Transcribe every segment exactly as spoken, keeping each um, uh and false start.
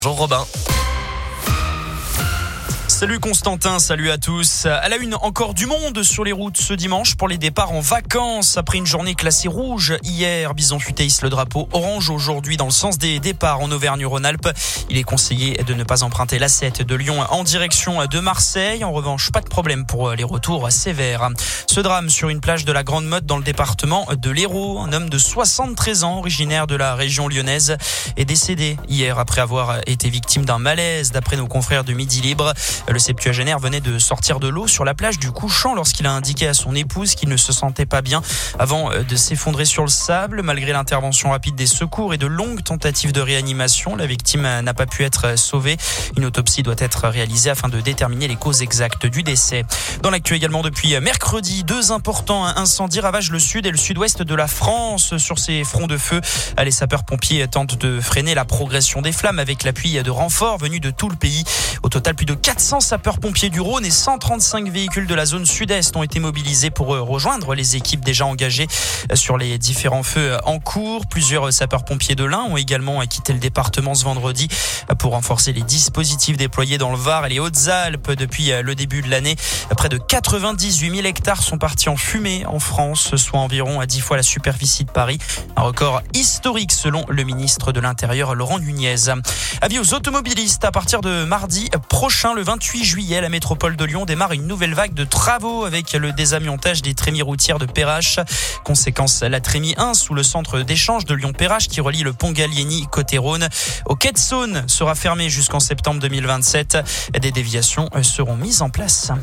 Bonjour Robin. Salut Constantin, salut à tous. À la une, encore du monde sur les routes ce dimanche pour les départs en vacances. Après une journée classée rouge hier, Bison Futé hisse le drapeau orange aujourd'hui dans le sens des départs en Auvergne-Rhône-Alpes. Il est conseillé de ne pas emprunter l'A sept de Lyon en direction de Marseille. En revanche, pas de problème pour les retours sévères. Ce drame sur une plage de la Grande Motte dans le département de l'Hérault. Un homme de soixante-treize ans, originaire de la région lyonnaise, est décédé hier après avoir été victime d'un malaise d'après nos confrères de Midi Libre. Le septuagénaire venait de sortir de l'eau sur la plage du Couchant lorsqu'il a indiqué à son épouse qu'il ne se sentait pas bien avant de s'effondrer sur le sable. Malgré l'intervention rapide des secours et de longues tentatives de réanimation, la victime n'a pas pu être sauvée. Une autopsie doit être réalisée afin de déterminer les causes exactes du décès. Dans l'actu également, depuis mercredi, deux importants incendies ravagent le sud et le sud-ouest de la France. Sur ces fronts de feu, les sapeurs-pompiers tentent de freiner la progression des flammes avec l'appui de renforts venus de tout le pays. Au total, plus de quatre cents sapeurs-pompiers du Rhône et cent trente-cinq véhicules de la zone sud-est ont été mobilisés pour rejoindre les équipes déjà engagées sur les différents feux en cours. Plusieurs sapeurs-pompiers de l'Ain ont également quitté le département ce vendredi pour renforcer les dispositifs déployés dans le Var et les Hautes-Alpes depuis le début de l'année. Près de quatre-vingt-dix-huit mille hectares sont partis en fumée en France, soit environ dix fois la superficie de Paris. Un record historique selon le ministre de l'Intérieur, Laurent Nunez. Avis aux automobilistes, à partir de mardi prochain, le vingt-huit juillet, la métropole de Lyon démarre une nouvelle vague de travaux avec le désamiantage des trémies routières de Perrache. Conséquence, la trémie un sous le centre d'échange de Lyon-Perrache qui relie le pont Gallieni côté Rhône au quai de Saône sera fermée jusqu'en septembre deux mille vingt-sept. Des déviations seront mises en place.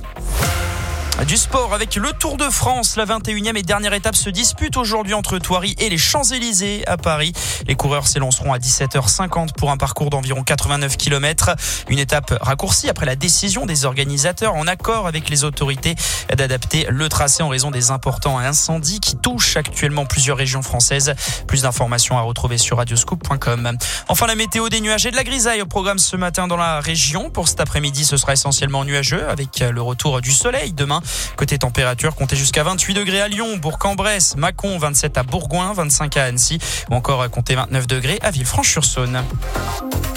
Du sport avec le Tour de France, la vingt et unième et dernière étape se dispute aujourd'hui entre Thoiry et les Champs-Élysées à Paris. Les coureurs s'élanceront à dix-sept heures cinquante pour un parcours d'environ quatre-vingt-neuf kilomètres. Une étape raccourcie après la décision des organisateurs en accord avec les autorités d'adapter le tracé en raison des importants incendies qui touchent actuellement plusieurs régions françaises. Plus d'informations à retrouver sur radioscoop point com. Enfin, la météo, des nuages et de la grisaille au programme ce matin dans la région. Pour cet après-midi, ce sera essentiellement nuageux avec le retour du soleil demain. Côté température, comptez jusqu'à vingt-huit degrés à Lyon, Bourg-en-Bresse, Mâcon, vingt-sept à Bourgoin, vingt-cinq à Annecy ou encore comptez vingt-neuf degrés à Villefranche-sur-Saône.